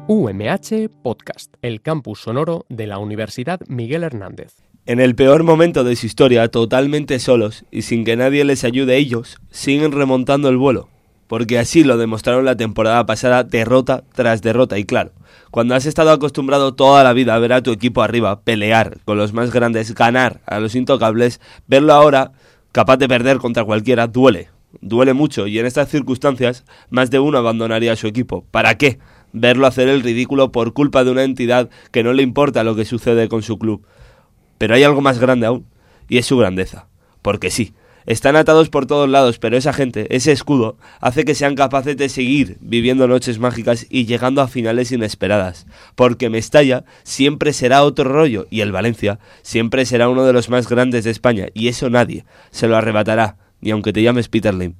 UMH Podcast, el campus sonoro de la Universidad Miguel Hernández. En el peor momento de su historia, totalmente solos y sin que nadie les ayude, ellos siguen remontando el vuelo. Porque así lo demostraron la temporada pasada, derrota tras derrota. Y claro, cuando has estado acostumbrado toda la vida a ver a tu equipo arriba, pelear con los más grandes, ganar a los intocables, verlo ahora capaz de perder contra cualquiera duele. Duele mucho y en estas circunstancias más de uno abandonaría a su equipo. ¿Para qué? Verlo hacer el ridículo por culpa de una entidad que no le importa lo que sucede con su club. Pero hay algo más grande aún, y es su grandeza. Porque sí, están atados por todos lados, pero esa gente, ese escudo, hace que sean capaces de seguir viviendo noches mágicas y llegando a finales inesperadas. Porque Mestalla siempre será otro rollo, y el Valencia siempre será uno de los más grandes de España, y eso nadie se lo arrebatará, ni aunque te llames Peter Lim.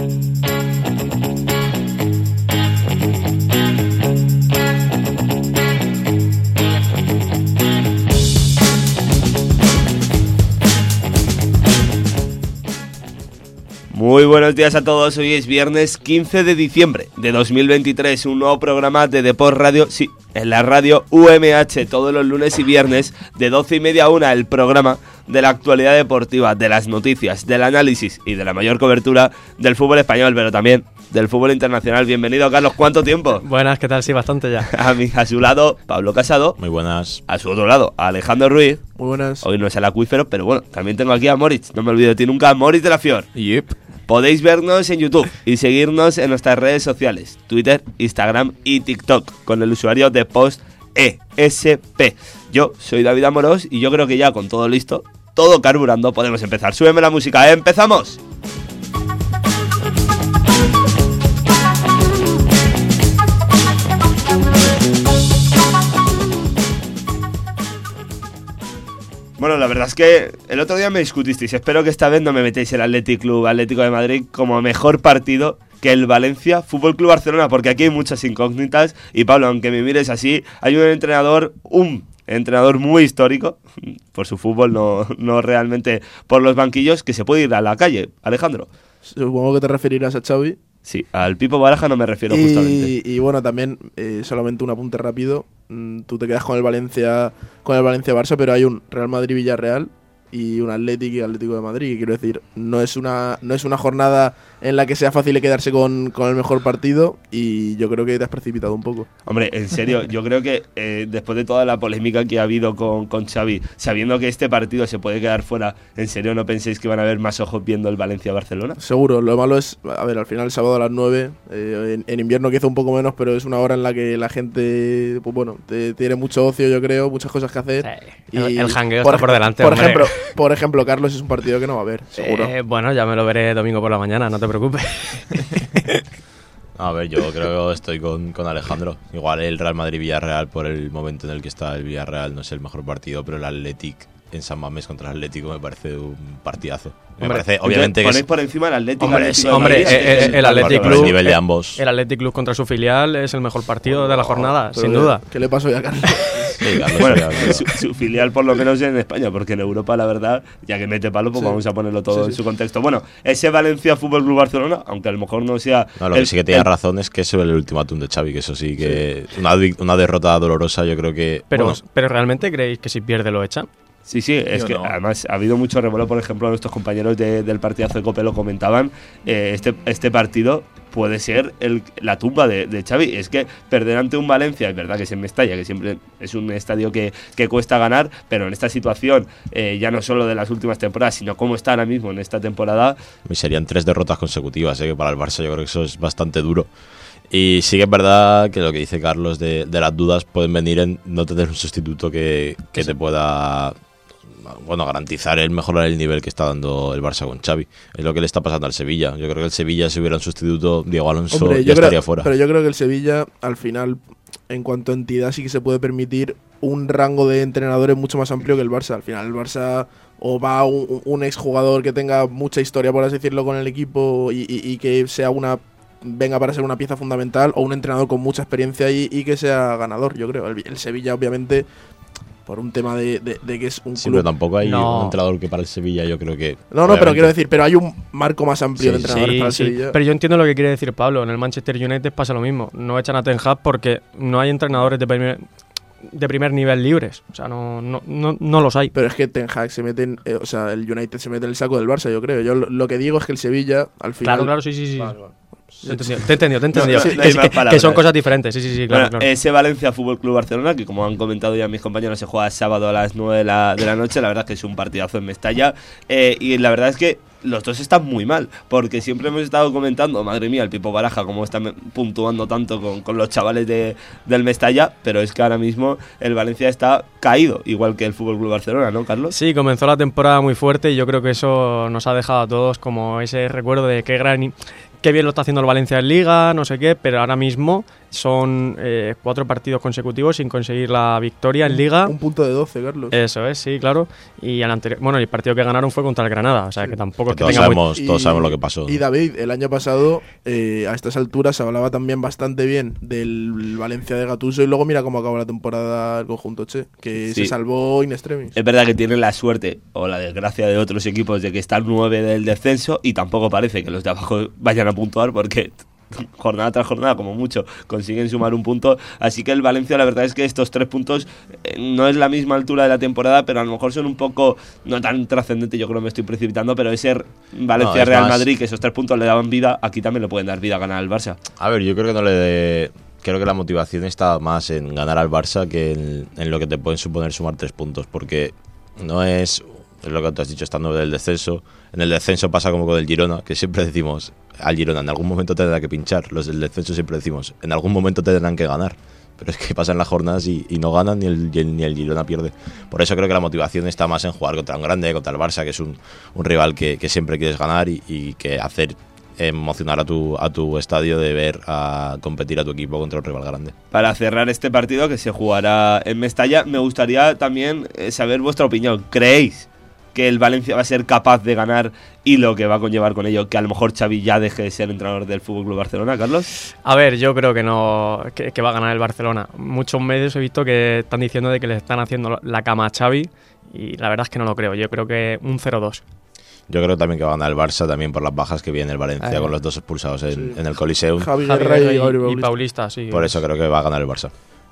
Muy buenos días a todos, hoy es viernes 15 de diciembre de 2023, un nuevo programa de Deport Radio, sí, en la radio UMH, todos los lunes y viernes de 12:30 a 1, el programa de la actualidad deportiva, de las noticias, del análisis y de la mayor cobertura del fútbol español, pero también del fútbol internacional. Bienvenido, Carlos, ¿cuánto tiempo? Buenas, ¿qué tal? Sí, bastante ya. A su lado, Pablo Casado. Muy buenas. A su otro lado, Alejandro Ruiz. Muy buenas. Hoy no es el acuífero, pero bueno, también tengo aquí a Moritz, no me olvido de ti nunca, Moritz de la Fior. Yep. Podéis vernos en YouTube y seguirnos en nuestras redes sociales, Twitter, Instagram y TikTok, con el usuario de PostESP. Yo soy David Amorós y yo creo que ya con todo listo, todo carburando, podemos empezar. Súbeme la música, ¡empezamos! Bueno, la verdad es que el otro día me discutisteis. Espero que esta vez no me metéis el Atlético de Madrid como mejor partido que el Valencia Fútbol Club Barcelona, porque aquí hay muchas incógnitas. Y Pablo, aunque me mires así, hay un entrenador muy histórico, por su fútbol, no realmente por los banquillos, que se puede ir a la calle. Alejandro. Supongo que te referirás a Xavi. Sí, al Pipo Baraja no me refiero justamente. Y bueno, también, solamente un apunte rápido. Tú te quedas con el Valencia-Barça, pero hay un Real Madrid-Villarreal y un Atlético de Madrid. Quiero decir, no es una jornada en la que sea fácil quedarse con el mejor partido, y yo creo que te has precipitado un poco. Hombre, en serio, yo creo que después de toda la polémica que ha habido con Xavi, sabiendo que este partido se puede quedar fuera, ¿en serio no pensáis que van a haber más ojos viendo el Valencia-Barcelona? Seguro, lo malo es, a ver, al final el sábado a las 9, en invierno quizá un poco menos, pero es una hora en la que la gente, pues bueno, tiene mucho ocio, yo creo, muchas cosas que hacer. Sí, el jangueo está por delante, por ejemplo, Carlos, es un partido que no va a haber, seguro. Bueno, ya me lo veré domingo por la mañana, no te preocupes. A ver, yo creo que estoy con Alejandro. Igual el Real Madrid-Villarreal, por el momento en el que está el Villarreal, no es el mejor partido, pero el Athletic en San Mamés contra el Atlético me parece un partidazo. Me parece, obviamente, que ponéis por encima el Atlético. El Athletic Club, el nivel de ambos. El Athletic Club contra su filial es el mejor partido de la jornada, sin duda. ¿Qué le pasó ya a Carlos? Sí, Carlos, bueno, su filial por lo menos en España, porque en Europa, la verdad, ya que mete palo, pues sí, vamos a ponerlo todo en su contexto. Bueno, ese Valencia Fútbol Club Barcelona, aunque a lo mejor no sea... No, lo que sí que tiene razón es que es el ultimátum de Xavi, que eso sí que... Sí. Una derrota dolorosa, yo creo que... Pero ¿realmente creéis que si pierde lo echan? Sí, es que además ha habido mucho revuelo. Por ejemplo, nuestros compañeros del partidazo de COPE lo comentaban. Este partido puede ser la tumba de Xavi. Es que perder ante un Valencia, es verdad que es en Mestalla, que siempre es un estadio que cuesta ganar, pero en esta situación, ya no solo de las últimas temporadas, sino cómo está ahora mismo en esta temporada. Serían 3 derrotas consecutivas, que para el Barça yo creo que eso es bastante duro. Y sí que es verdad que lo que dice Carlos de las dudas pueden venir en no tener un sustituto que te pueda... bueno, garantizar mejorar el nivel que está dando el Barça con Xavi. Es lo que le está pasando al Sevilla. Yo creo que el Sevilla, si hubiera un sustituto, Diego Alonso, ya estaría fuera. Pero yo creo que el Sevilla, al final, en cuanto a entidad, sí que se puede permitir un rango de entrenadores mucho más amplio que el Barça. Al final, el Barça o va un exjugador que tenga mucha historia, por así decirlo, con el equipo y que sea venga para ser una pieza fundamental, o un entrenador con mucha experiencia y que sea ganador, yo creo. El Sevilla, obviamente... por un tema de que es un Sí, club. pero tampoco hay No. un entrenador que para el Sevilla, yo creo que... No, pero quiero decir, pero hay un marco más amplio de Sí, entrenadores para el Sevilla. Pero yo entiendo lo que quiere decir Pablo. En el Manchester United pasa lo mismo. No echan a Ten Hag porque no hay entrenadores de primer nivel libres. O sea, no los hay. Pero es que Ten Hag se mete o sea, el United se mete en el saco del Barça, yo creo. Yo lo que digo es que el Sevilla, al final... Claro, sí. Vale, vale. Te he entendido. sí, Que- no hay más que palabras. son cosas diferentes. Sí, claro. Bueno, ese Valencia Fútbol Club Barcelona, que como han comentado ya mis compañeros, se juega sábado a las 9 de la noche. La verdad es que es un partidazo en Mestalla. Y la verdad es que los dos están muy mal, porque siempre hemos estado comentando, madre mía, el Pipo Baraja, cómo están puntuando tanto con los chavales del Mestalla, pero es que ahora mismo el Valencia está caído, igual que el Fútbol Club Barcelona, ¿no, Carlos? Sí, comenzó la temporada muy fuerte y yo creo que eso nos ha dejado a todos como ese recuerdo de qué bien lo está haciendo el Valencia en Liga, no sé qué, pero ahora mismo son 4 partidos consecutivos sin conseguir la victoria en Liga. Un punto de 12, Carlos. Eso es, sí, claro. Y el partido que ganaron fue contra el Granada, o sea que tampoco es que Todos tenga sabemos, todos sabemos lo que pasó. Y David, el año pasado, a estas alturas, se hablaba también bastante bien del Valencia de Gattuso y luego mira cómo acabó la temporada el conjunto Che, que Sí. se salvó in extremis. Es verdad que tienen la suerte o la desgracia de otros equipos de que están 9 del descenso y tampoco parece que los de abajo vayan a puntuar porque jornada tras jornada, como mucho, consiguen sumar un punto. Así que el Valencia, la verdad es que estos 3 puntos no es la misma altura de la temporada, pero a lo mejor son un poco, no tan trascendente, yo creo que me estoy precipitando, pero ese Valencia-Real Madrid, que esos 3 puntos le daban vida, aquí también le pueden dar vida a ganar al Barça. A ver, yo creo que creo que la motivación está más en ganar al Barça que en lo que te pueden suponer sumar 3 puntos, porque no es lo que tú has dicho, estando del descenso. En el descenso pasa como con el Girona, que siempre decimos, al Girona en algún momento tendrá que pinchar. Los del descenso siempre decimos, en algún momento tendrán que ganar. Pero es que pasan las jornadas y no ganan ni el Girona pierde. Por eso creo que la motivación está más en jugar contra un grande, contra el Barça, que es un rival que siempre quieres ganar y que hacer emocionar a tu estadio de ver a competir a tu equipo contra un rival grande. Para cerrar este partido que se jugará en Mestalla, me gustaría también saber vuestra opinión. ¿Creéis que el Valencia va a ser capaz de ganar y lo que va a conllevar con ello que a lo mejor Xavi ya deje de ser entrenador del FC Barcelona, Carlos? A ver, yo creo que no que va a ganar el Barcelona. Muchos medios he visto que están diciendo de que le están haciendo la cama a Xavi y la verdad es que no lo creo. Yo creo que un 0-2. Yo creo también que va a ganar el Barça también por las bajas que viene el Valencia con los 2 expulsados en el Coliseum. Javi Guerra y Gabriel y Paulista, sí. Por eso creo que va a ganar el Barça.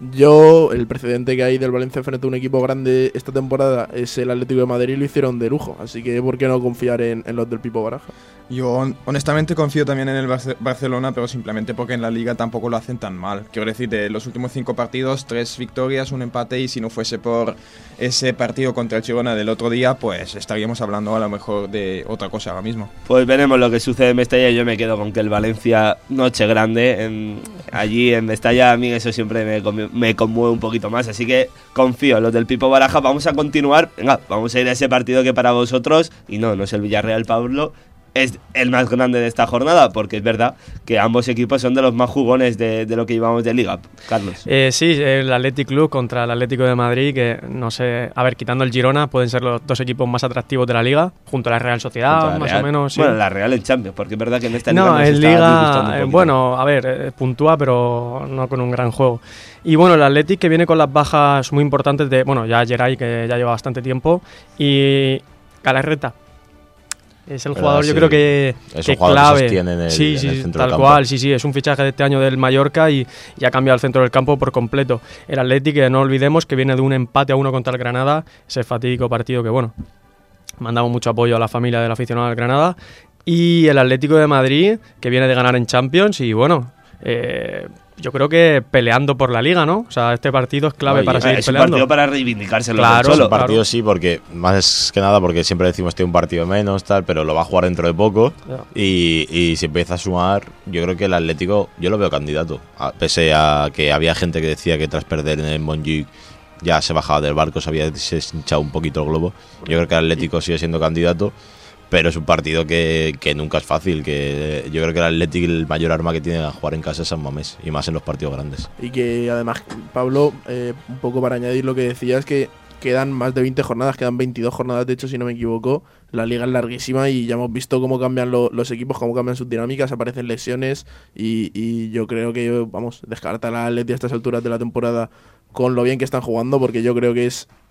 Yo, el precedente que hay del Valencia frente a un equipo grande esta temporada es el Atlético de Madrid y lo hicieron de lujo. Así que, ¿por qué no confiar en los del Pipo Baraja? Yo honestamente confío también en el Barcelona, pero simplemente porque en la Liga tampoco lo hacen tan mal. Quiero decir, de los últimos 5 partidos, 3 victorias, 1 empate, y si no fuese por ese partido contra el Girona del otro día, pues estaríamos hablando a lo mejor de otra cosa ahora mismo. Pues veremos lo que sucede en Mestalla. Yo me quedo con que el Valencia, noche grande, allí en Mestalla, a mí eso siempre me conmueve un poquito más, así que confío en los del Pipo Baraja. Vamos a continuar, venga, vamos a ir a ese partido que para vosotros, y no es el Villarreal, Pablo, es el más grande de esta jornada, porque es verdad que ambos equipos son de los más jugones de lo que llevamos de Liga. Carlos. Sí, el Athletic Club contra el Atlético de Madrid, que no sé, a ver, quitando el Girona, pueden ser los 2 equipos más atractivos de la Liga, junto a la Real Sociedad, más o menos. Sí. Bueno, la Real en Champions, porque es verdad que en esta Liga no, nos en está disgustando un Liga, poquito. bueno, a ver, puntúa, pero no con un gran juego. Y bueno, el Athletic que viene con las bajas muy importantes de, bueno, ya Geray, que ya lleva bastante tiempo, y Galarreta. Es el jugador, yo creo que es un jugador clave. Que sostiene en el centro tal del campo. cual, sí, es un fichaje de este año del Mallorca y ha cambiado el centro del campo por completo. El Athletic, que no olvidemos que viene de un empate a 1 contra el Granada, ese fatídico partido que, bueno, mandamos mucho apoyo a la familia del aficionado del Granada. Y el Atlético de Madrid, que viene de ganar en Champions y, bueno, yo creo que peleando por la Liga, ¿no? O sea, este partido es clave para seguir es un peleando. partido para reivindicarse Claro, solo. Es un partido sí, porque más que nada porque siempre decimos que un partido menos, tal, pero lo va a jugar dentro de poco. Ya. Y si empieza a sumar, yo creo que el Atlético, yo lo veo candidato. Pese a que había gente que decía que tras perder en el Montjuic ya se bajaba del barco, se había hinchado un poquito el globo. Yo creo que el Atlético sigue siendo candidato. Pero es un partido que nunca es fácil, que yo creo que el Athletic, el mayor arma que tiene a jugar en casa es San Mamés, y más en los partidos grandes. Y que además, Pablo, un poco para añadir lo que decías, que quedan más de 20 jornadas, quedan 22 jornadas, de hecho, si no me equivoco. La liga es larguísima y ya hemos visto cómo cambian los equipos, cómo cambian sus dinámicas, aparecen lesiones y yo creo que, vamos, descartar al Athletic a estas alturas de la temporada con lo bien que están jugando, porque yo creo que es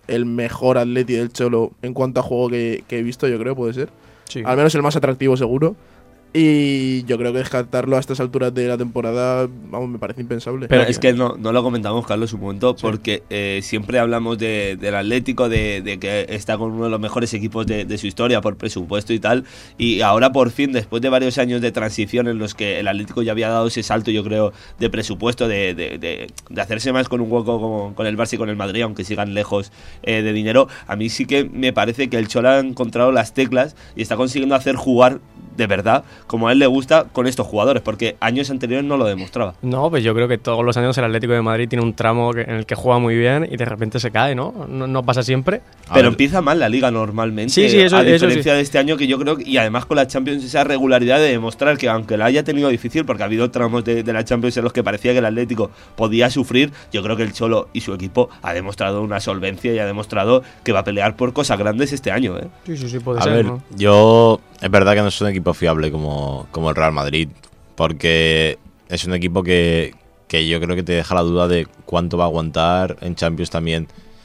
el mejor Atleti del Cholo en cuanto a juego que he visto, yo creo, puede ser. Sí. Al menos el más atractivo, seguro. Y yo creo que descartarlo a estas alturas de la temporada, vamos, me parece impensable. Pero es que no lo comentamos, Carlos, un momento, porque siempre hablamos del Atlético, de que está con uno de los mejores equipos de su historia por presupuesto y tal, y ahora por fin, después de varios años de transición en los que el Atlético ya había dado ese salto, yo creo, de presupuesto, de hacerse más con un hueco con el Barça y con el Madrid, aunque sigan lejos de dinero, a mí sí que me parece que el Cholo ha encontrado las teclas y está consiguiendo hacer jugar de verdad, como a él le gusta, con estos jugadores, porque años anteriores no lo demostraba. No, pues yo creo que todos los años el Atlético de Madrid tiene un tramo en el que juega muy bien y de repente se cae, ¿no? No pasa siempre. Pero empieza mal la Liga normalmente, sí, eso, a diferencia eso sí. de este año, que yo creo, y además con la Champions, esa regularidad de demostrar que aunque la haya tenido difícil, porque ha habido tramos de la Champions en los que parecía que el Atlético podía sufrir, yo creo que el Cholo y su equipo ha demostrado una solvencia y ha demostrado que va a pelear por cosas grandes este año, ¿eh? Sí, puede A ser, ver, ¿no? yo es verdad que no es un equipo fiable como el Real Madrid, porque es un equipo que yo creo que te deja la duda de cuánto va a aguantar en Champions también.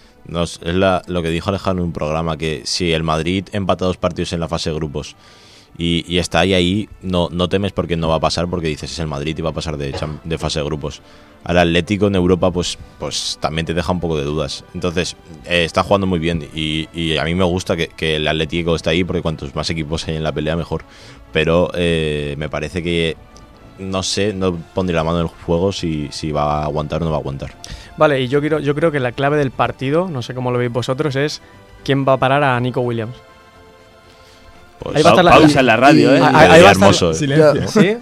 Lo que dijo Alejandro en un programa, que si el Madrid empata 2 partidos en la fase de grupos y está ahí, no temes porque no va a pasar, porque dices es el Madrid y va a pasar de fase de grupos. Al Atlético en Europa pues también te deja un poco de dudas. Entonces está jugando muy bien y a mí me gusta que el Atlético esté ahí, porque cuantos más equipos hay en la pelea mejor. Pero me parece que no pondré la mano en el fuego si va a aguantar o no va a aguantar. Vale, y yo creo que la clave del partido, no sé cómo lo veis vosotros, es quién va a parar a Nico Williams. Pues Ahí va a estar pausa en la radio, ¿eh? Ahí va a estar- Hermoso. Silencio. ¿Sí?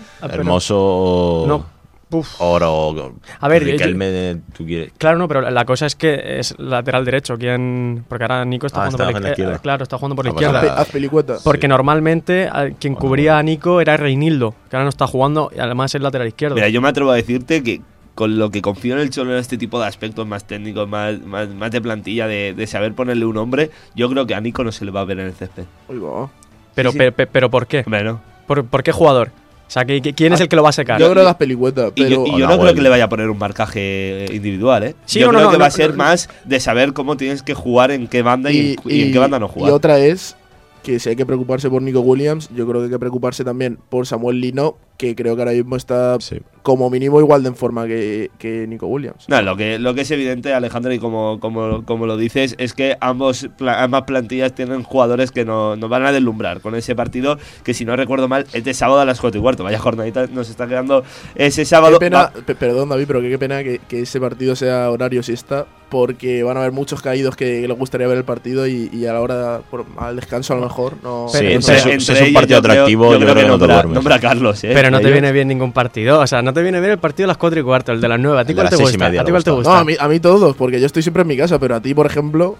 Hermoso. No. Puf. Oro. A ver, Riquelme, tú quieres. Claro, no, pero la cosa es que es lateral derecho. Porque ahora Nico está jugando está por en la izquierda. Claro, está jugando por la Ah, pues izquierda. ahora- Haz pelicueta. Porque normalmente quien cubría a Nico era Reinildo, que ahora no está jugando y además es lateral izquierdo. Mira, yo me atrevo a decirte que con lo que confío en el Cholo en este tipo de aspectos más técnicos, más de plantilla, de saber ponerle un hombre, yo creo que a Nico no se le va a ver en el césped. Uy, va. Pero, sí. pero ¿por qué? Hombre, no. ¿Por qué jugador? O sea, ¿quién es el que lo va a secar? Yo creo que haz pelicueta, Y yo, pero... y yo Hola, no creo Will. que le vaya a poner un marcaje individual, ¿eh? Sí, yo no, creo no, que no, va a no, ser no. más de saber cómo tienes que jugar, en qué banda y en qué banda no jugar. Y otra es que si hay que preocuparse por Nico Williams, yo creo que hay que preocuparse también por Samuel Lino, que creo que ahora mismo está Sí. como mínimo igual de en forma que Nico Williams. No, lo que es evidente, Alejandro, y como lo dices, es que ambas plantillas tienen jugadores que nos van a deslumbrar con ese partido, que si no recuerdo mal es de sábado a las 4:15. Vaya jornadita nos está quedando ese sábado. Qué pena, perdón David, pero qué pena que ese partido sea horario siesta, porque van a haber muchos caídos que les gustaría ver el partido y a la hora, al descanso a lo mejor, no... Sí, Pero entre- entre- es un partido atractivo, yo creo que no te duermes. nombra a Carlos, Pero no te Ellos- viene bien ningún partido. O sea, no te viene bien el partido a las 4:15, el de las 9. ¿A ti El de cuál las te 6:30 gusta? ¿A ti me cuál te gusta. gusta? No, a mí todos, porque yo estoy siempre en mi casa, pero a ti, por ejemplo,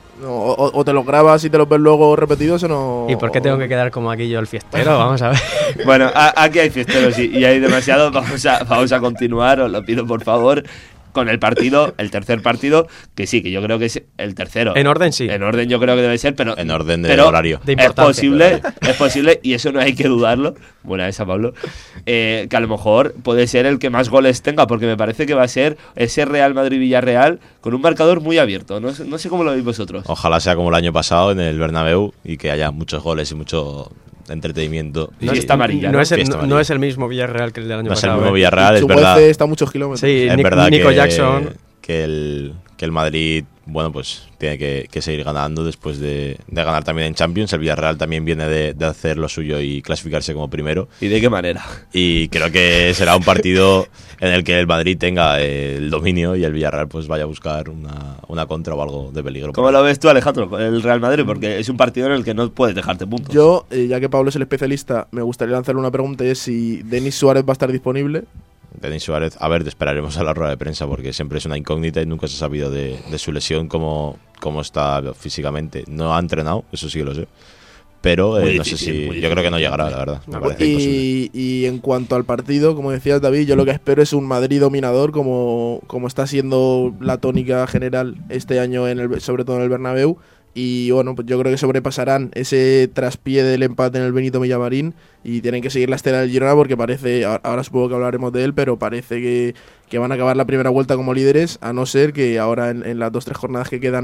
o te los grabas y te los ves luego repetidos o no... ¿Y por qué tengo que quedar como aquí yo el fiestero? Vamos a ver. Bueno, aquí hay fiesteros y hay demasiado. Vamos a continuar, os lo pido por favor, con el partido, el tercer partido, que sí, que yo creo que es el tercero. En orden, sí. En orden yo creo que debe ser, pero En orden de pero horario. De es importancia. posible, y eso no hay que dudarlo. Buena esa, Pablo. Que a lo mejor puede ser el que más goles tenga, porque me parece que va a ser ese Real Madrid-Villarreal con un marcador muy abierto. No sé cómo lo veis vosotros. Ojalá sea como el año pasado en el Bernabéu y que haya muchos goles y mucho entretenimiento. No Y- está amarilla, No, ¿no? es el, Fiesta no amarilla. es el mismo Villarreal que el del año No es el pasado. mismo ¿eh? Villarreal, es Su verdad. muerte está a muchos kilómetros. Sí, Es Nico verdad Jackson. que el Madrid, bueno, pues tiene que seguir ganando después de ganar también en Champions. El Villarreal también viene de hacer lo suyo y clasificarse como primero. ¿Y de qué manera? Y creo que será un partido en el que el Madrid tenga el dominio y el Villarreal pues vaya a buscar una contra o algo de peligro. ¿Cómo lo ves tú, Alejandro, con el Real Madrid? Porque es un partido en el que no puedes dejarte puntos. Yo, ya que Pablo es el especialista, me gustaría lanzarle una pregunta y es si Denis Suárez va a estar disponible. Denis Suárez, a ver, esperaremos a la rueda de prensa porque siempre es una incógnita y nunca se ha sabido de su lesión, cómo está físicamente. No ha entrenado, eso sí que lo sé. Pero Muy no sé difícil, muy yo creo que no difícil. llegará, la verdad. Me parece imposible. Y en cuanto al partido, como decías David, yo lo que espero es un Madrid dominador como está siendo la tónica general este año, sobre todo en el Bernabéu. Y bueno, pues yo creo que sobrepasarán ese traspié del empate en el Benito Villamarín y tienen que seguir la estela del Girona porque parece, ahora supongo que hablaremos de él, pero parece que van a acabar la primera vuelta como líderes, a no ser que ahora en las 2-3 jornadas que quedan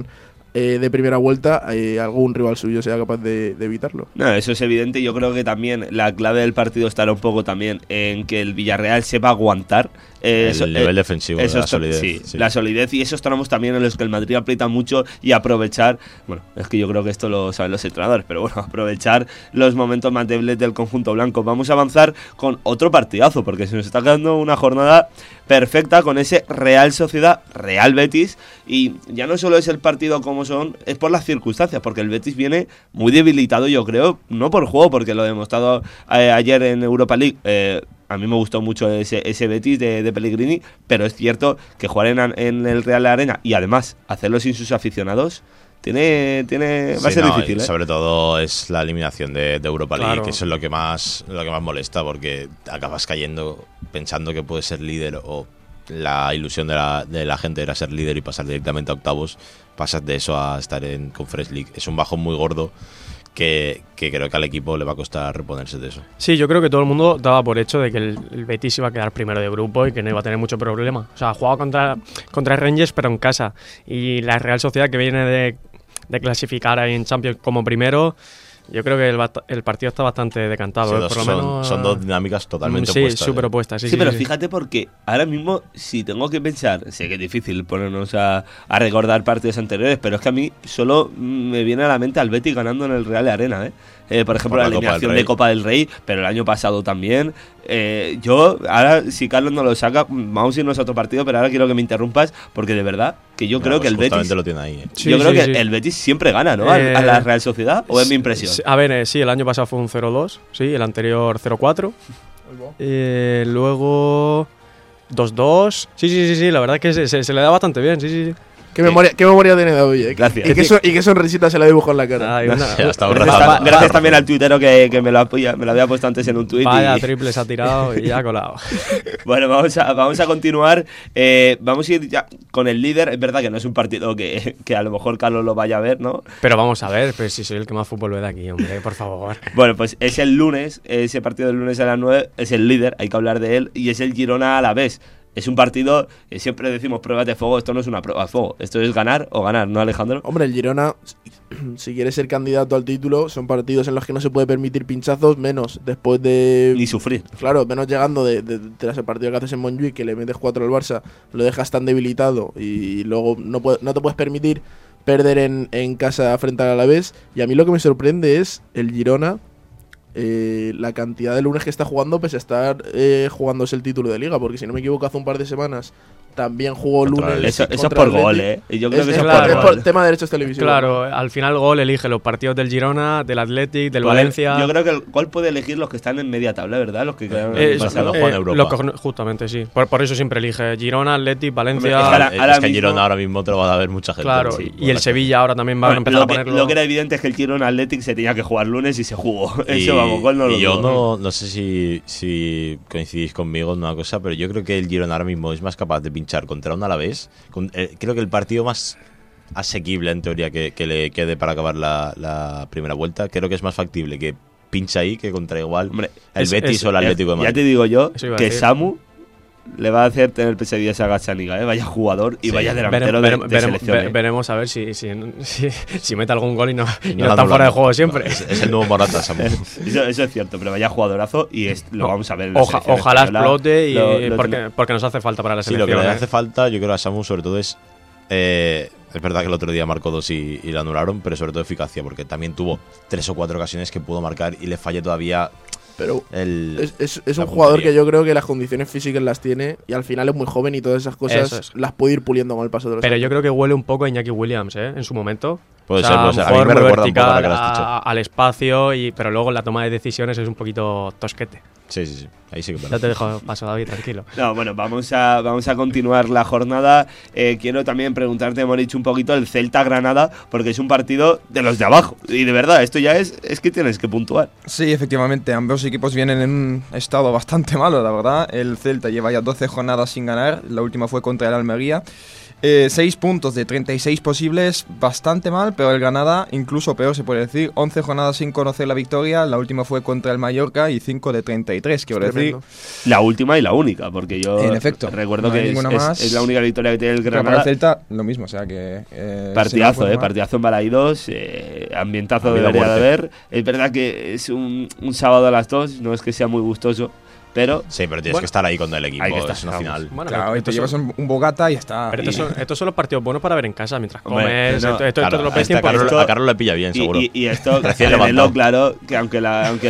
de primera vuelta algún rival suyo sea capaz de evitarlo. No, eso es evidente. Yo creo que también la clave del partido estará un poco también en que el Villarreal sepa aguantar el nivel defensivo, la solidez. Sí, la solidez y esos tramos también en los que el Madrid aprieta mucho y aprovechar, bueno, es que yo creo que esto lo saben los entrenadores, pero bueno, aprovechar los momentos más débiles del conjunto blanco. Vamos a avanzar con otro partidazo, porque se nos está quedando una jornada perfecta con ese Real Sociedad, Real Betis, y ya no solo es el partido como son, es por las circunstancias, porque el Betis viene muy debilitado, yo creo, no por juego, porque lo demostrado ayer en Europa League. A mí me gustó mucho ese Betis de Pellegrini, pero es cierto que jugar en el Real Arena y además hacerlo sin sus aficionados va a ser difícil, ¿eh? Sobre todo es la eliminación de Europa League, que eso es lo que más molesta, porque acabas cayendo pensando que puedes ser líder, o la ilusión de la gente era ser líder y pasar directamente a octavos. Pasas de eso a estar en Conference League. Es un bajón muy gordo que creo que al equipo le va a costar reponerse de eso. Sí, yo creo que todo el mundo daba por hecho de que el Betis iba a quedar primero de grupo y que no iba a tener mucho problema. O sea, jugaba contra Rangers, pero en casa. Y la Real Sociedad, que viene de clasificar ahí en Champions como primero, yo creo que el partido está bastante decantado. Sí, son dos dinámicas totalmente opuestas. Sí, súper opuestas. Sí, pero fíjate, porque ahora mismo, si tengo que pensar, sé que es difícil ponernos a recordar partidos anteriores, pero es que a mí solo me viene a la mente al Betis ganando en el Real Arena, por ejemplo, la eliminación de Copa del Rey, pero el año pasado también. Yo, ahora, si Carlos no lo saca, vamos a irnos a otro partido, pero ahora quiero que me interrumpas, porque de verdad que yo creo que el Betis lo tiene ahí. Sí, yo creo que el Betis siempre gana, ¿no? A la Real Sociedad, ¿o es mi impresión? A ver, sí, el año pasado fue un 0-2, sí, el anterior 0-4. Luego 2-2. Sí, la verdad es que se le da bastante bien, sí. ¿Qué memoria tiene David? Gracias. ¿Y qué sonrisita se le dibujó en la cara? Gracias también al tuitero que me lo había puesto antes en un tuit. Vaya, triple se ha tirado y ya ha colado. Bueno, vamos a continuar. Vamos a ir ya con el líder. Es verdad que no es un partido que a lo mejor Carlos lo vaya a ver, ¿no? Pero vamos a ver, pues si soy el que más fútbol ve de aquí, hombre, por favor. Bueno, pues es el lunes, ese partido del lunes a las 9, es el líder, hay que hablar de él, y es el Girona Alavés. Es un partido, siempre decimos pruebas de fuego, esto no es una prueba de fuego, esto es ganar o ganar, ¿no, Alejandro? Hombre, el Girona, si quiere ser candidato al título, son partidos en los que no se puede permitir pinchazos, menos después de... Ni sufrir. Claro, menos llegando tras el partido que haces en Montjuic, que le metes 4 al Barça, lo dejas tan debilitado y luego no te puedes permitir perder en casa frente al Alavés. Y a mí lo que me sorprende es el Girona... la cantidad de lunes que está jugando, pese a estar jugándose el título de liga, porque si no me equivoco hace un par de semanas también jugó lunes. Eso es por gol, y yo creo que eso es por tema de derechos televisivos. Claro, al final Gol elige los partidos del Girona, del Athletic, del Valencia. Yo creo que el Gol puede elegir los que están en media tabla, ¿verdad? Los que quedan en Europa. Justamente, sí. Por eso siempre elige Girona, Athletic, Valencia. Es que el Girona ahora mismo te lo va a ver mucha gente. Claro, y el Sevilla ahora también va a empezar a ponerlo. Lo que era evidente es que el Girona Athletic se tenía que jugar lunes y se jugó. Eso, vamos, Gol no lo yo no sé si coincidís conmigo en una cosa, pero yo creo que el Girona ahora mismo es más capaz de pinchar contra un Alavés. Creo que el partido más asequible en teoría que le quede para acabar la primera vuelta, creo que es más factible que pincha ahí que contra igual el Betis o el Atlético de Madrid. Ya te digo yo que Samu le va a hacer tener pesadillas a Gazzaniga, vaya jugador y vaya delantero de selección. Veremos a ver si mete algún gol y no está fuera de juego siempre. Es el nuevo Morata, Samu. Eso es cierto, pero vaya jugadorazo y lo vamos a ver en la ojalá explote porque nos hace falta para la selección. Sí, lo que le hace falta, yo creo, a Samu sobre todo es verdad que el otro día marcó 2 y lo anularon, pero sobre todo eficacia, porque también tuvo 3 o 4 ocasiones que pudo marcar y le falló todavía. Pero es un jugador que yo creo que las condiciones físicas las tiene y al final es muy joven y todas esas cosas las puede ir puliendo con el paso de los años. Pero yo creo que huele un poco a Iñaki Williams, en su momento. Puede ser. A mí me recuerda un poco a la que lo has dicho. Al espacio, pero luego en la toma de decisiones es un poquito tosquete. Sí. Ahí sí que ya te dejo paso, David, tranquilo. No, bueno, vamos a continuar la jornada. Quiero también preguntarte, Moritz, un poquito el Celta-Granada, porque es un partido de los de abajo. Y de verdad, esto ya es que tienes que puntuar. Sí, efectivamente, ambos equipos vienen en un estado bastante malo, la verdad. El Celta lleva ya 12 jornadas sin ganar, la última fue contra el Almería. 6 puntos de 36 posibles, bastante mal, pero el Granada, incluso peor se puede decir, 11 jornadas sin conocer la victoria, la última fue contra el Mallorca y 5 de 33, quiero decir. La última y la única, porque yo en efecto, recuerdo no hay que ninguna más. es la única victoria que tiene el Pero para Granada. el Celta, lo mismo, o sea que... Partidazo, si no, partidazo en Balaídos, ambientazo Ha habido debería de muerte. haber. Es verdad que es un sábado a las 2, no es que sea muy gustoso, pero... Sí, pero tienes Bueno, que estar ahí con el equipo, hay que estar, es una vamos. final. Bueno, Claro, y te estos llevas son- un bogata y ya está. pero Y- estos son los partidos buenos para ver en casa mientras Hombre, comes. no, esto Claro, te lo a, ves este a, tiempo. Carlos, a Carlos le pilla bien, seguro. Y esto, Recién tenerlo levantado. claro, que aunque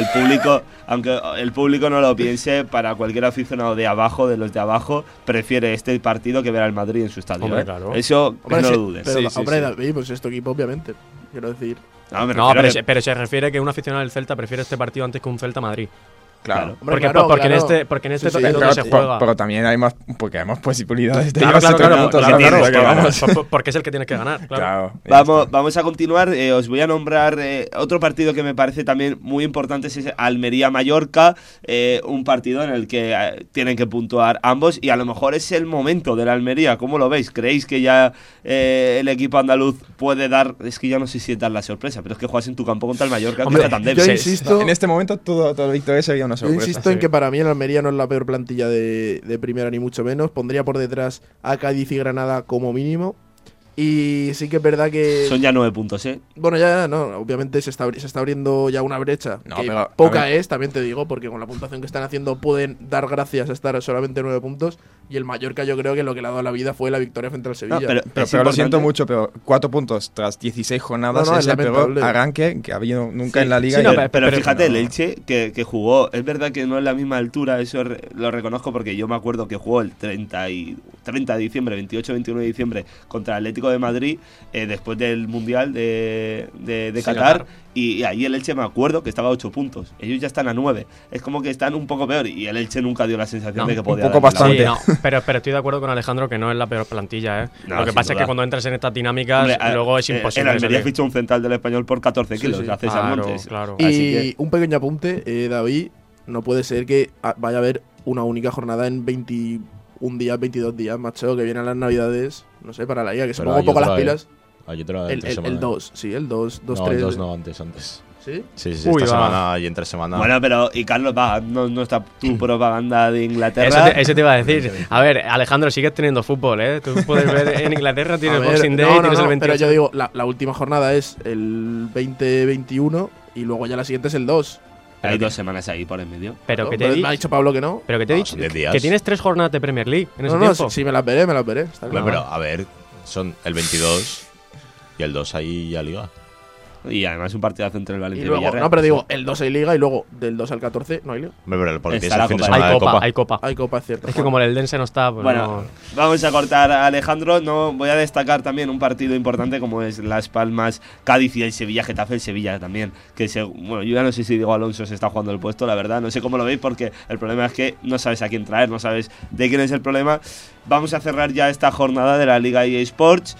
el público no lo piense, para cualquier aficionado de abajo, de los de abajo, prefiere este partido que ver al Madrid en su estadio. Hombre, ¿eh? claro. Eso Hombre, no sí, lo dudes. Pero, Sí, sí, hombre, sí. David, pues es tu equipo, obviamente. Quiero decir. No, me No, refiero pero, que- pero se refiere que un aficionado del Celta prefiere este partido antes que un Celta-Madrid. Claro. Hombre, Porque, claro, porque claro. en este Sí, sí, es donde Claro, se juega. pero también hay más, porque hay más posibilidades de Claro, llevarse claro, tres puntos, claro, ¿no? claro, O sea que claro. vamos. Porque es el que tienes que ganar, claro. Claro, Vamos a continuar. Os voy a nombrar otro partido que me parece también muy importante, es ese Almería-Mallorca, un partido en el que tienen que puntuar ambos y a lo mejor es el momento de la Almería. ¿Cómo lo veis? ¿Creéis que ya el equipo andaluz puede dar, es que ya no sé si es dar la sorpresa, pero es que juegas en tu campo contra el Mallorca, Hombre, que está tan Yo débil? Sí, insisto, En este momento todo victoria sería una yo sorpresa. insisto en sí. que para mí el Almería no es la peor plantilla de primera, ni mucho menos. Pondría por detrás a Cádiz y Granada como mínimo. Y sí que es verdad que. Son ya 9 puntos, ¿eh? Bueno, ya no, obviamente se está abriendo ya una brecha. No, que pero poca también- es, también te digo, porque con la puntuación que están haciendo pueden dar gracias a estar solamente 9 puntos. Y el Mallorca, yo creo que lo que le ha dado la vida fue la victoria frente al Sevilla. pero- Pero, Es pero lo importante. siento mucho, pero 4 puntos tras 16 jornadas No, no, es es el peor lamentable. arranque que ha habido nunca Sí, en la liga. sí, y- no, pero fíjate, el no. Elche que jugó, es verdad que no es la misma altura, eso lo reconozco porque yo me acuerdo que jugó el 30 de diciembre, 28-29 de diciembre contra el Atlético de Madrid, después del Mundial de Sí, Qatar, Qatar. y ahí el Elche me acuerdo que estaba a 8 puntos, ellos ya están a 9, es como que están un poco peor y el Elche nunca dio la sensación No, de que un podía poco darle la bastante. vuelta. Sí, no, pero estoy de acuerdo con Alejandro que no es la peor plantilla, ¿eh? No, Lo que sin pasa es duda. que cuando entras en estas dinámicas, Hombre, luego es el imposible. Almería salir. fichó un central del Español por 14 Sí, kilos sí. a César Claro, Montes. claro. Y Así que- un pequeño apunte, David, no puede ser que vaya a haber una única jornada en 21 días, 22 días, macho, que vienen las navidades, no sé, para la liga, que se Pero ponga un hay poco otra, las pilas. Hay otra entre El semana. 2, sí, el 2, 2, No, 3. el 2 no, antes. ¿Sí? Sí, Uy, esta va. semana y entre semana. Bueno, pero, y Carlos, va, no está tu propaganda de Eso Inglaterra. te iba a decir. A ver, Alejandro, sigues teniendo fútbol, ¿eh? Tú puedes ver en Inglaterra, tienes A ver, Boxing Day, no, tienes el 28. pero yo digo, la última jornada es el 20-21 y luego ya la siguiente es el 2. Hay 2 semanas ahí por en medio. Pero ¿no? que te he Me dicho. ha dicho Pablo que no. Pero que te he No, dicho son 10 días. que tienes 3 jornadas de Premier League en ese No, no, tiempo. sí, me las veré, está Hombre, claro. pero a ver, son el 22 y el 2 ahí ya liga. Y además un partidazo entre el Y Valencia y, luego, Villarreal. no, pero digo, el 2 hay liga y luego del 2 al 14 no hay liga. Hombre, pero porque Está tienes la el fin de Copa. semana Hay de copa, Copa. hay copa. Hay copa, es cierto. Es que como el Eldense no está, pues Bueno, no. vamos a cortar a Alejandro. No voy a destacar también un partido importante como es Las Palmas, Cádiz y el Sevilla, Getafe, el Sevilla también. Bueno, yo ya no sé si Diego Alonso se está jugando el puesto, la verdad. No sé cómo lo veis porque el problema es que no sabes a quién traer, no sabes de quién es el problema. Vamos a cerrar ya esta jornada de la Liga EA Sports.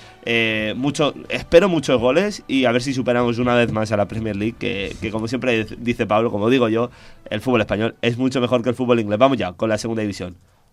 Espero muchos goles y a ver si superamos una vez más a la Premier League, que como siempre dice Pablo, como digo yo, el fútbol español es mucho mejor que el fútbol inglés. Vamos ya con la segunda división.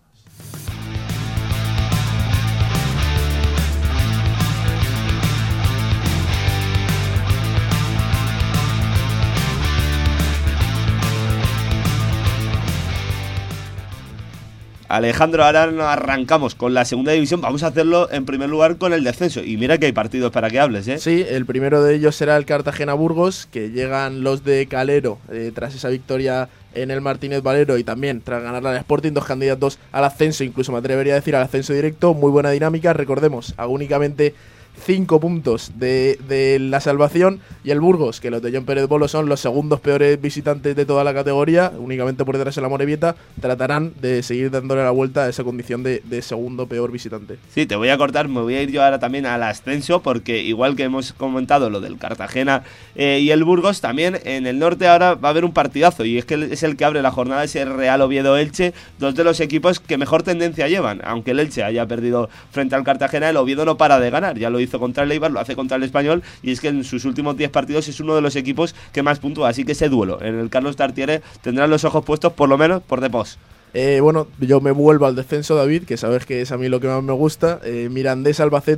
Alejandro, ahora arrancamos con la segunda división. Vamos a hacerlo en primer lugar con el descenso. Y mira que hay partidos para que hables, ¿eh? Sí, el primero de ellos será el Cartagena-Burgos, que llegan los de Calero tras esa victoria en el Martínez Valero y también tras ganar al Sporting, 2 candidatos al ascenso, incluso me atrevería a decir al ascenso directo. Muy buena dinámica, recordemos, a únicamente 5 puntos de la salvación, y el Burgos, que los de John Pérez Bolo son los segundos peores visitantes de toda la categoría, únicamente por detrás de la Morevieta, tratarán de seguir dándole la vuelta a esa condición de segundo peor visitante. Sí, te voy a cortar, me voy a ir yo ahora también al ascenso, porque igual que hemos comentado lo del Cartagena y el Burgos, también en el norte ahora va a haber un partidazo, y es que es el que abre la jornada, ese Real Oviedo-Elche, dos de los equipos que mejor tendencia llevan. Aunque el Elche haya perdido frente al Cartagena, el Oviedo no para de ganar, ya lo hizo contra el Eibar, lo hace contra el Español, y es que en sus últimos 10 partidos es uno de los equipos que más puntúa, así que ese duelo en el Carlos Tartiere tendrán los ojos puestos por lo menos por Depós. Bueno, yo me vuelvo al descenso, David, que sabes que es a mí lo que más me gusta. Mirandés Albacete,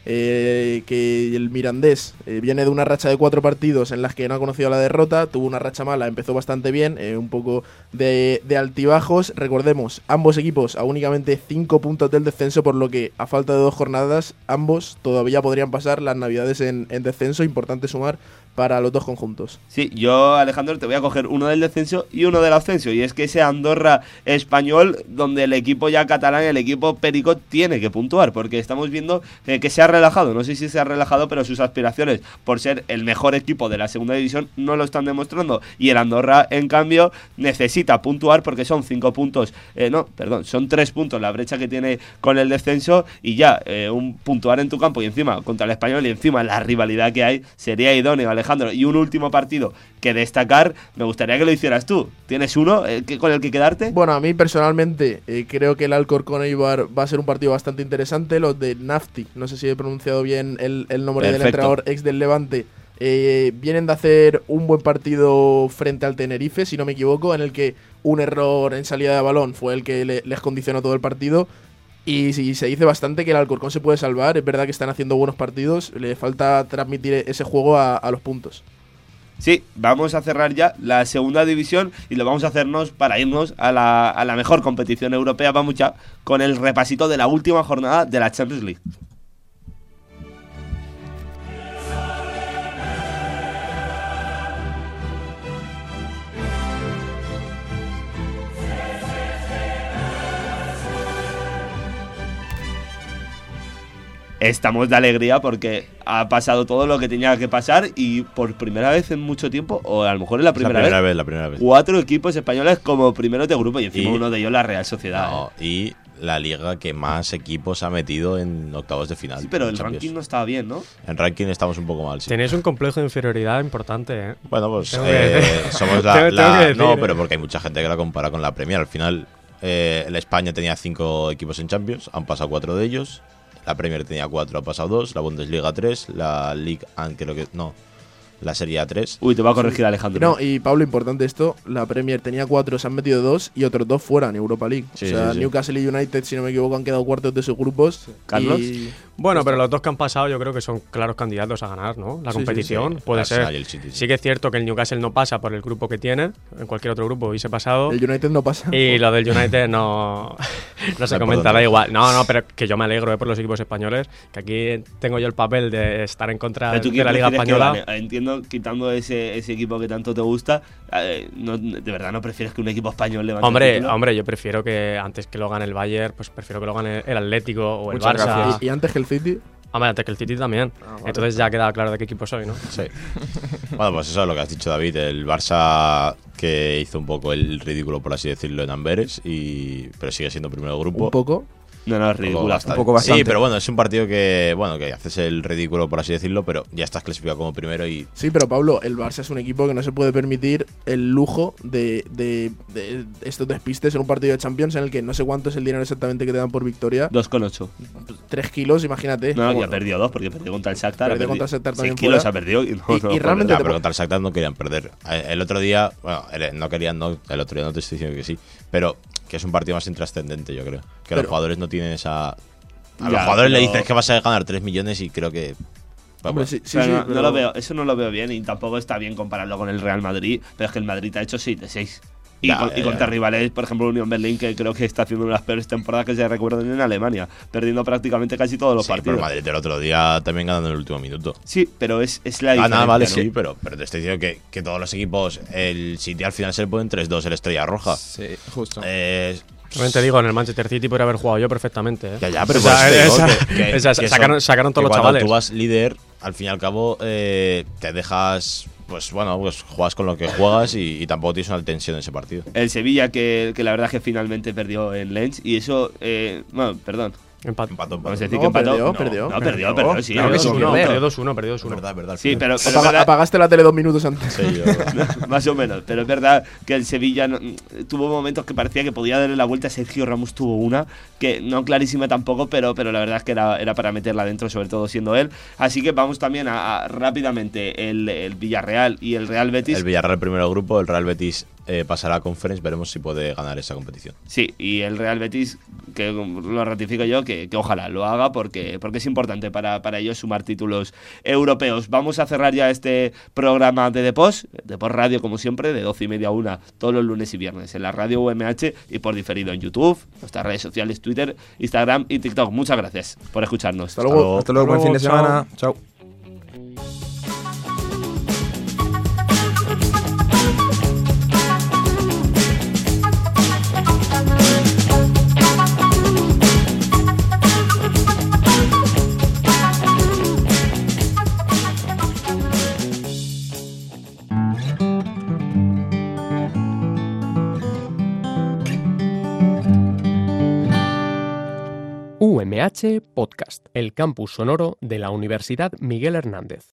que el Mirandés viene de una racha de 4 partidos en las que no ha conocido la derrota, tuvo una racha mala, empezó bastante bien, un poco de altibajos. Recordemos, ambos equipos a únicamente 5 puntos del descenso, por lo que a falta de 2 jornadas, ambos todavía podrían pasar las navidades en descenso. Importante sumar para los dos conjuntos. Sí, yo, Alejandro, te voy a coger uno del descenso y uno del ascenso, y es que ese Andorra español, donde el equipo ya catalán, el equipo perico, tiene que puntuar, porque estamos viendo que se ha relajado, no sé si se ha relajado, pero sus aspiraciones por ser el mejor equipo de la segunda división no lo están demostrando, y el Andorra, en cambio, necesita puntuar porque son 5 puntos, son 3 puntos la brecha que tiene con el descenso, y ya un puntuar en tu campo y encima contra el español y encima la rivalidad que hay sería idóneo, Alejandro. Y un último partido que destacar, me gustaría que lo hicieras tú. ¿Tienes uno con el que quedarte? Bueno, a mí personalmente creo que el Alcorcón Eibar va a ser un partido bastante interesante. Los de Nafti, no sé si he pronunciado bien el nombre del entrenador ex del Levante, vienen de hacer un buen partido frente al Tenerife, si no me equivoco, en el que un error en salida de balón fue el que les condicionó todo el partido. Y sí, se dice bastante que el Alcorcón se puede salvar. Es verdad que están haciendo buenos partidos, le falta transmitir ese juego a los puntos. Sí, vamos a cerrar ya la segunda división y lo vamos a hacernos para irnos a la mejor competición europea. Vamos ya con el repasito de la última jornada de la Champions League. Estamos de alegría porque ha pasado todo lo que tenía que pasar y por primera vez en mucho tiempo, o a lo mejor es la primera vez, 4 equipos españoles como primeros de grupo y encima uno de ellos la Real Sociedad. Y la liga que más equipos ha metido en octavos de final. Sí, pero el ranking no estaba bien, ¿no? En ranking estamos un poco mal, sí. Tenéis un complejo de inferioridad importante, ¿eh? Bueno, pues somos pero porque hay mucha gente que la compara con la Premier. Al final, la España tenía 5 equipos en Champions, han pasado 4 de ellos. La Premier tenía 4, ha pasado 2, la Bundesliga 3, la Ligue 1 creo que no, la Serie A 3. Uy, te va a corregir Alejandro. No, y Pablo, importante esto, la Premier tenía 4, se han metido 2 y otros 2 fuera en Europa League. Sí, o sea, sí. Newcastle y United, si no me equivoco, han quedado cuartos de sus grupos. Carlos. Bueno, pero los dos que han pasado yo creo que son claros candidatos a ganar, ¿no? La competición puede Arsenal ser. y el City, Sí que es cierto que el Newcastle no pasa por el grupo que tiene, en cualquier otro grupo hubiese pasado. El United no pasa. Y lo del United no se comenta, da igual. No, pero que yo me alegro por los equipos españoles, que aquí tengo yo el papel de estar en contra de la Liga Española. Entiendo, quitando ese equipo que tanto te gusta, ¿de verdad no prefieres que un equipo español levante el título? Hombre, yo prefiero que antes que lo gane el Bayern, pues prefiero que lo gane el Atlético o el Muchas Barça. gracias. ¿Y antes que el City? Hombre, antes que el City también. Vale. Entonces ya queda claro de qué equipo soy, ¿no? Sí. Bueno, pues eso es lo que has dicho, David. El Barça que hizo un poco el ridículo, por así decirlo, en Amberes, pero sigue siendo primero de grupo. Un poco. No, es ridículo. Un poco bastante. Sí, pero bueno, es un partido que haces el ridículo, por así decirlo, pero ya estás clasificado como primero y... Sí, pero Pablo, el Barça es un equipo que no se puede permitir el lujo de estos despistes en un partido de Champions en el que no sé cuánto es el dinero exactamente que te dan por victoria. 2,8. 3 kilos, imagínate. No, ya Bueno, perdió 2 porque perdió contra el Shakhtar. Perdió contra el Shakhtar 6 también kilos fuera. ha perdido. Y realmente pero contra el Shakhtar no querían perder. El otro día, el otro día no te estoy diciendo que sí, pero que es un partido más intrascendente, yo creo. Que los jugadores no tienen esa... A los jugadores le dices que vas a ganar 3 millones y creo que... Hombre, sí, no pero- lo veo, eso no lo veo bien y tampoco está bien compararlo con el Real Madrid, pero es que el Madrid ha hecho 6 de 6. Y, contra rivales, por ejemplo, Unión Berlín, que creo que está haciendo una de las peores temporadas que se recuerdan en Alemania, perdiendo prácticamente casi todos los Sí, pero partidos. el Madrid el otro día también ganando en el último minuto. Sí, pero es la diferencia. Nada, vale, ¿no? sí, pero te estoy diciendo que todos los equipos, el City al final se le ponen 3-2 el Estrella Roja. Sí, justo. También te digo, en el Manchester City podría haber jugado yo perfectamente, ¿eh? Ya, pero O sea, por eso te digo sacaron todos los cuando chavales. tú vas líder, al fin y al cabo, te dejas... Pues juegas con lo que juegas y tampoco tienes una tensión en ese partido. El Sevilla, que la verdad es que finalmente perdió en Lens, y eso... perdón. Empató. Vamos a decir No, que empató. perdió. No, perdió, sí. Perdió sí, 2-1, perdió 2-1. Verdad. Sí, pero es Apaga- verdad- apagaste la tele 2 minutos antes. Sí, yo- más o menos, pero es verdad que el Sevilla tuvo momentos que parecía que podía darle la vuelta. Sergio Ramos tuvo una que no clarísima tampoco, pero la verdad es que era para meterla dentro, sobre todo siendo él. Así que vamos también a rápidamente el Villarreal y el Real Betis. El Villarreal primero grupo, el Real Betis pasará a Conference, veremos si puede ganar esa competición. Sí, y el Real Betis, que lo ratifico yo, que ojalá lo haga porque es importante para ellos sumar títulos europeos. Vamos a cerrar ya este programa de Depos Radio, como siempre, de 12:30 a 1 todos los lunes y viernes en la radio UMH y por diferido en YouTube, nuestras redes sociales, Twitter, Instagram y TikTok. Muchas gracias por escucharnos. Hasta luego. Hasta luego, buen fin de chao. semana. Chao. UMH Podcast, el campus sonoro de la Universidad Miguel Hernández.